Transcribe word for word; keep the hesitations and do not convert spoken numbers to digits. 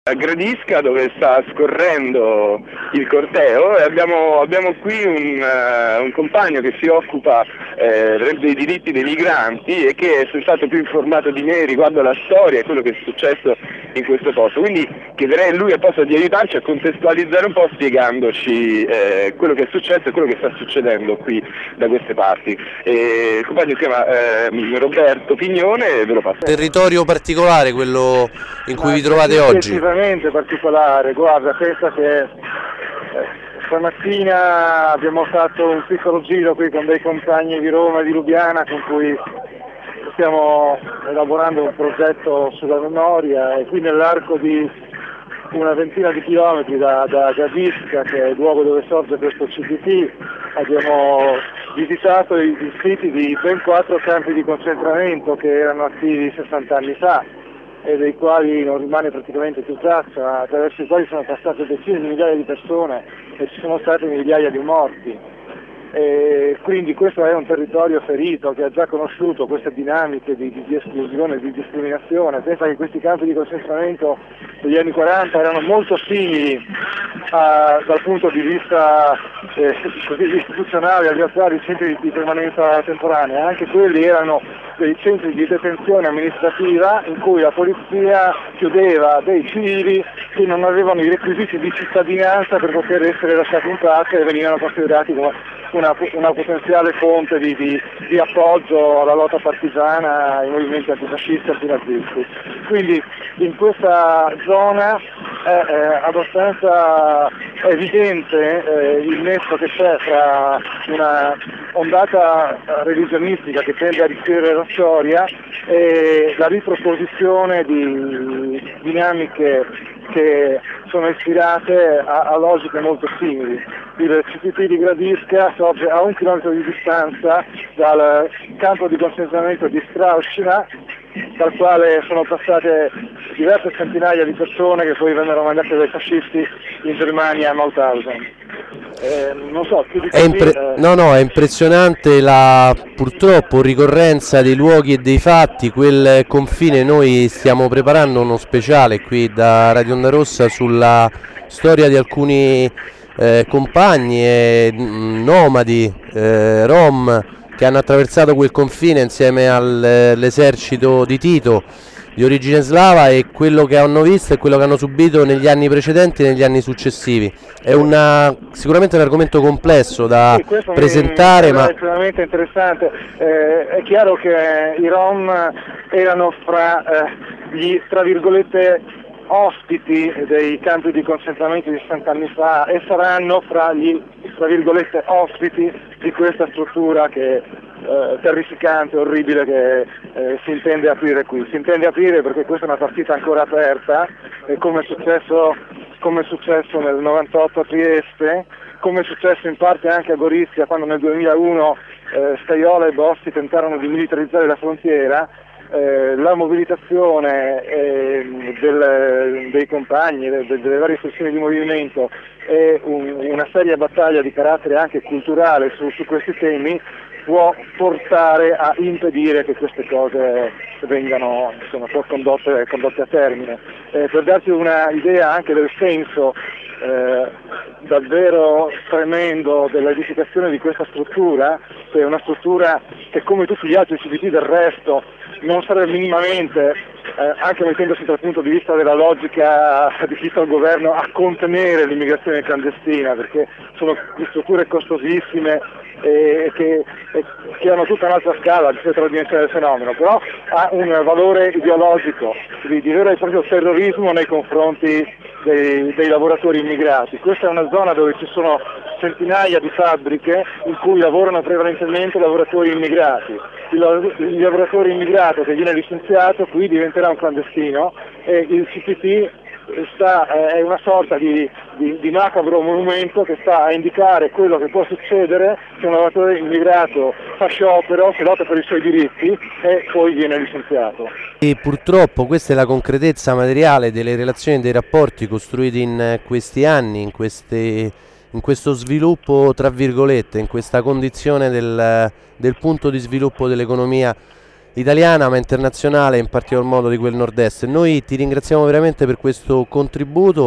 a Gradisca, dove sta scorrendo il corteo, e abbiamo, abbiamo qui un, uh, un compagno che si occupa eh, dei diritti dei migranti e che è stato più informato di me riguardo alla storia e quello che è successo in questo posto, quindi chiederei a lui al posto di aiutarci a contestualizzare un po' spiegandoci eh, quello che è successo e quello che sta succedendo qui da queste parti. E il compagno si chiama eh, Roberto Pignone, ve lo passo. Territorio particolare quello in cui Ma vi trovate oggi? Decisamente particolare, guarda, pensa che eh, stamattina abbiamo fatto un piccolo giro qui con dei compagni di Roma e di Lubiana con cui stiamo elaborando un progetto sulla memoria, e qui nell'arco di una ventina di chilometri da, da Gradisca, che è il luogo dove sorge questo C P T, abbiamo visitato i, i siti di ben quattro campi di concentramento che erano attivi sessanta anni fa e dei quali non rimane praticamente più traccia, attraverso i quali sono passate decine di migliaia di persone e ci sono state migliaia di morti. E quindi questo è un territorio ferito che ha già conosciuto queste dinamiche di, di, di esclusione e di discriminazione. Pensa che questi campi di concentramento degli anni quaranta erano molto simili a, dal punto di vista eh, così istituzionale agli attuali centri di, di permanenza temporanea. Anche quelli erano dei centri di detenzione amministrativa in cui la polizia chiudeva dei civili che non avevano i requisiti di cittadinanza per poter essere lasciati in pace e venivano considerati come una, una potenziale fonte di, di, di appoggio alla lotta partigiana, ai movimenti antifascisti e antinazisti. Quindi in questa zona è, è abbastanza evidente eh, il nesso che c'è tra una ondata religionistica che tende a riscrivere la storia e la riproposizione di dinamiche che sono ispirate a, a logiche molto simili. Il C P T di Gradisca sorge a un chilometro di distanza dal campo di concentramento di Strauchina, dal quale sono passate diverse centinaia di persone che poi vennero mandate dai fascisti in Germania a Mauthausen. Eh, non so, più di così, è impre- eh... no, no, è impressionante la purtroppo ricorrenza dei luoghi e dei fatti. Quel confine, noi stiamo preparando uno speciale qui da Radio Onda Rossa sulla storia di alcuni eh, compagni e mh, nomadi eh, rom che hanno attraversato quel confine insieme all'esercito di Tito di origine slava, e quello che hanno visto e quello che hanno subito negli anni precedenti e negli anni successivi. È una, sicuramente un argomento complesso da sì, questo presentare, mi ma è estremamente interessante. Eh, è chiaro che i Rom erano fra eh, gli, tra virgolette, ospiti dei campi di concentramento di sessanta anni fa e saranno fra gli, tra virgolette, ospiti di questa struttura che eh, terrificante, orribile, che eh, si intende aprire qui. Si intende aprire perché questa è una partita ancora aperta, e come è successo, come è successo nel novantotto a Trieste, come è successo in parte anche a Gorizia quando nel duemilauno eh, Scajola e Bossi tentarono di militarizzare la frontiera. Eh, la mobilitazione eh, del, dei compagni, de, de, delle varie sezioni di movimento e un, una seria battaglia di carattere anche culturale su, su questi temi può portare a impedire che queste cose vengano, insomma, condotte, condotte a termine. Eh, per darti un'idea anche del senso eh, davvero tremendo dell'edificazione di questa struttura, che è una struttura che, come tutti gli altri C P T del resto, non sarebbe minimamente, eh, anche mettendosi dal punto di vista della logica di chi sta al governo, a contenere l'immigrazione clandestina, perché sono strutture costosissime e che, e che hanno tutta un'altra scala rispetto alla dimensione del fenomeno, però ha un valore ideologico di, di vero e proprio terrorismo nei confronti dei, dei lavoratori immigrati. Questa è una zona dove ci sono centinaia di fabbriche in cui lavorano prevalentemente lavoratori immigrati. Il, il lavoratore immigrato che viene licenziato qui diventerà un clandestino, e il C P T sta, eh, è una sorta di, di, di macabro monumento che sta a indicare quello che può succedere se un lavoratore immigrato fa sciopero, che lotta per i suoi diritti e poi viene licenziato. E purtroppo questa è la concretezza materiale delle relazioni e dei rapporti costruiti in questi anni, in, queste, in questo sviluppo tra virgolette, in questa condizione del, del punto di sviluppo dell'economia italiana ma internazionale, in particolar modo di quel nord-est. Noi ti ringraziamo veramente per questo contributo.